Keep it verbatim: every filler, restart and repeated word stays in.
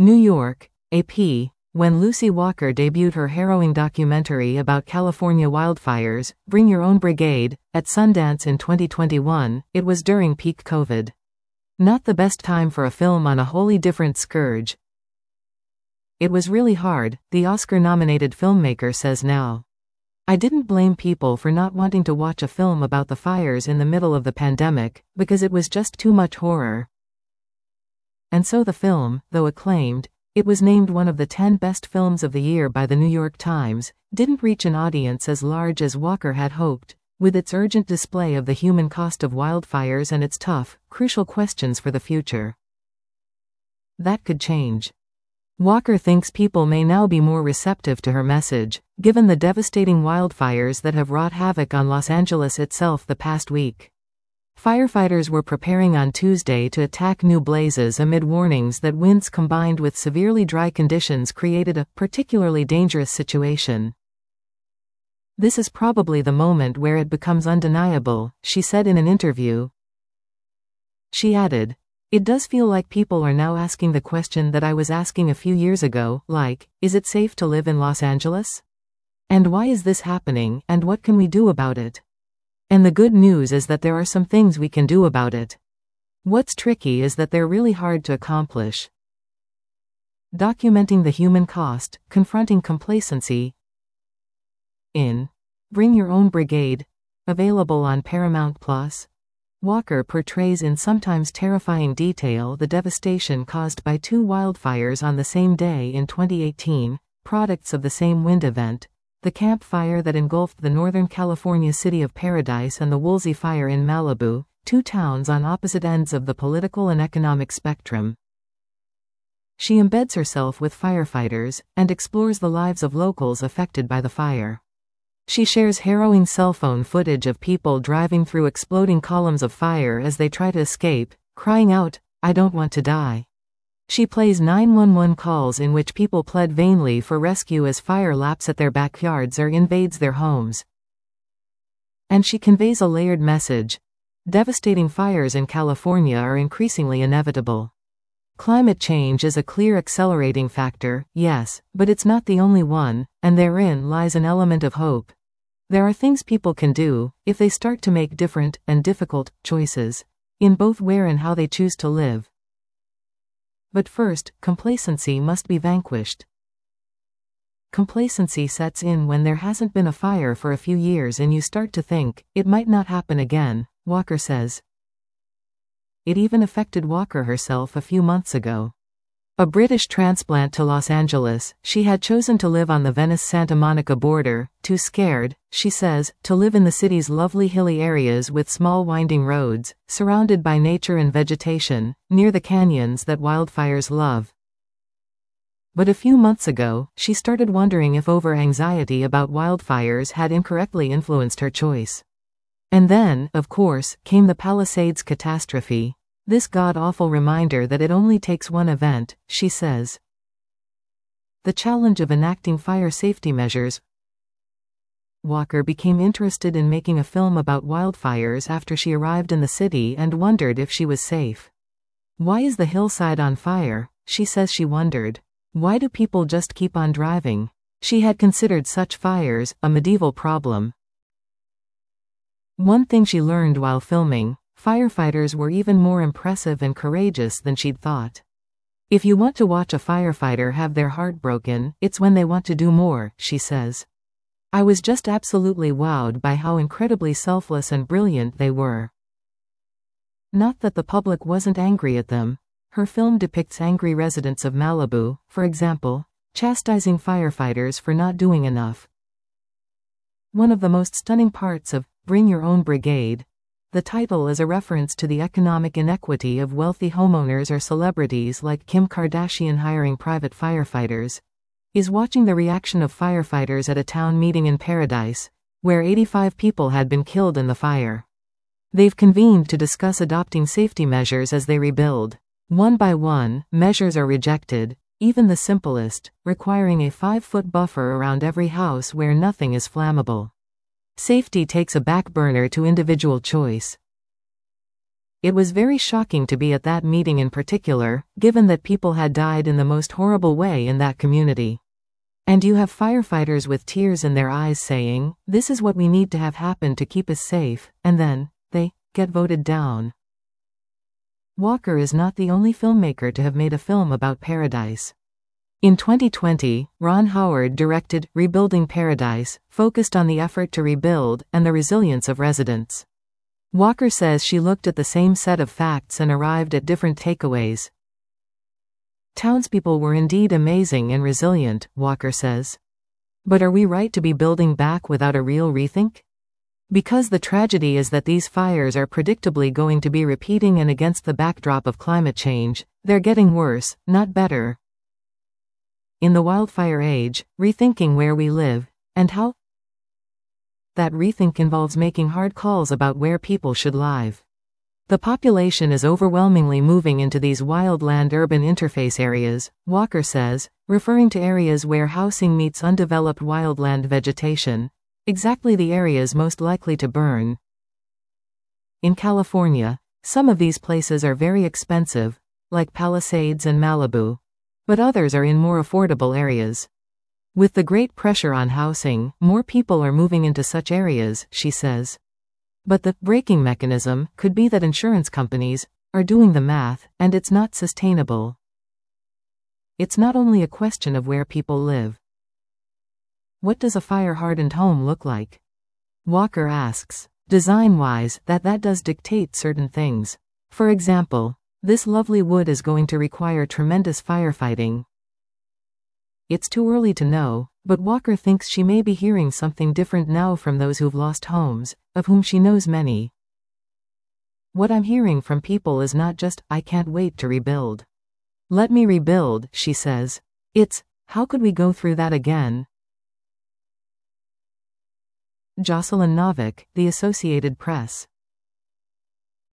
New York, A P. When Lucy Walker debuted her harrowing documentary about California wildfires, Bring Your Own Brigade, at Sundance in twenty twenty-one, it was during peak COVID. Not the best time for a film on a wholly different scourge. It was really hard, the Oscar-nominated filmmaker says now. I didn't blame people for not wanting to watch a film about the fires in the middle of the pandemic, because it was just too much horror. And so the film, though acclaimed, it was named one of the ten best films of the year by the New York Times, didn't reach an audience as large as Walker had hoped, with its urgent display of the human cost of wildfires and its tough, crucial questions for the future. That could change. Walker thinks people may now be more receptive to her message, given the devastating wildfires that have wrought havoc on Los Angeles itself the past week. Firefighters were preparing on Tuesday to attack new blazes amid warnings that winds combined with severely dry conditions created a particularly dangerous situation. This is probably the moment where it becomes undeniable, she said in an interview. She added, "It does feel like people are now asking the question that I was asking a few years ago, like, is it safe to live in Los Angeles? And why is this happening, and what can we do about it? And the good news is that there are some things we can do about it. What's tricky is that they're really hard to accomplish." Documenting the human cost, confronting complacency. In Bring Your Own Brigade, available on Paramount Plus, Walker portrays in sometimes terrifying detail the devastation caused by two wildfires on the same day in twenty eighteen, products of the same wind event. The Camp Fire that engulfed the Northern California city of Paradise and the Woolsey Fire in Malibu, two towns on opposite ends of the political and economic spectrum. She embeds herself with firefighters, and explores the lives of locals affected by the fire. She shares harrowing cell phone footage of people driving through exploding columns of fire as they try to escape, crying out, "I don't want to die." She plays nine one one calls in which people plead vainly for rescue as fire laps at their backyards or invades their homes. And she conveys a layered message. Devastating fires in California are increasingly inevitable. Climate change is a clear accelerating factor, yes, but it's not the only one, and therein lies an element of hope. There are things people can do, if they start to make different, and difficult, choices, in both where and how they choose to live. But first, complacency must be vanquished. Complacency sets in when there hasn't been a fire for a few years and you start to think, it might not happen again, Walker says. It even affected Walker herself a few months ago. A British transplant to Los Angeles, she had chosen to live on the Venice-Santa Monica border, too scared, she says, to live in the city's lovely hilly areas with small winding roads, surrounded by nature and vegetation, near the canyons that wildfires love. But a few months ago, she started wondering if over-anxiety about wildfires had incorrectly influenced her choice. And then, of course, came the Palisades catastrophe. This god-awful reminder that it only takes one event, she says. The challenge of enacting fire safety measures. Walker became interested in making a film about wildfires after she arrived in the city and wondered if she was safe. Why is the hillside on fire? She says she wondered. Why do people just keep on driving? She had considered such fires a medieval problem. One thing she learned while filming, firefighters were even more impressive and courageous than she'd thought. If you want to watch a firefighter have their heart broken, it's when they want to do more, she says. I was just absolutely wowed by how incredibly selfless and brilliant they were. Not that the public wasn't angry at them. Her film depicts angry residents of Malibu, for example, chastising firefighters for not doing enough. One of the most stunning parts of Bring Your Own Brigade, the title is a reference to the economic inequity of wealthy homeowners or celebrities like Kim Kardashian hiring private firefighters, is watching the reaction of firefighters at a town meeting in Paradise, where eighty-five people had been killed in the fire. They've convened to discuss adopting safety measures as they rebuild. One by one, measures are rejected, even the simplest, requiring a five-foot buffer around every house where nothing is flammable. Safety takes a back burner to individual choice. It was very shocking to be at that meeting in particular, given that people had died in the most horrible way in that community. And you have firefighters with tears in their eyes saying, "This is what we need to have happen to keep us safe," and then, they get voted down. Walker is not the only filmmaker to have made a film about Paradise. In twenty twenty, Ron Howard directed Rebuilding Paradise, focused on the effort to rebuild and the resilience of residents. Walker says she looked at the same set of facts and arrived at different takeaways. Townspeople were indeed amazing and resilient, Walker says. But are we right to be building back without a real rethink? Because the tragedy is that these fires are predictably going to be repeating, and against the backdrop of climate change, they're getting worse, not better. In the wildfire age, rethinking where we live, and how that rethink involves making hard calls about where people should live. The population is overwhelmingly moving into these wildland-urban interface areas, Walker says, referring to areas where housing meets undeveloped wildland vegetation, exactly the areas most likely to burn. In California, some of these places are very expensive, like Palisades and Malibu, but others are in more affordable areas. With the great pressure on housing, more people are moving into such areas, she says. But the braking mechanism could be that insurance companies are doing the math, and it's not sustainable. It's not only a question of where people live. What does a fire-hardened home look like? Walker asks. Design-wise, that that does dictate certain things. For example, this lovely wood is going to require tremendous firefighting. It's too early to know, but Walker thinks she may be hearing something different now from those who've lost homes, of whom she knows many. What I'm hearing from people is not just, "I can't wait to rebuild. Let me rebuild," she says. It's, "How could we go through that again?" Jocelyn Novick, The Associated Press.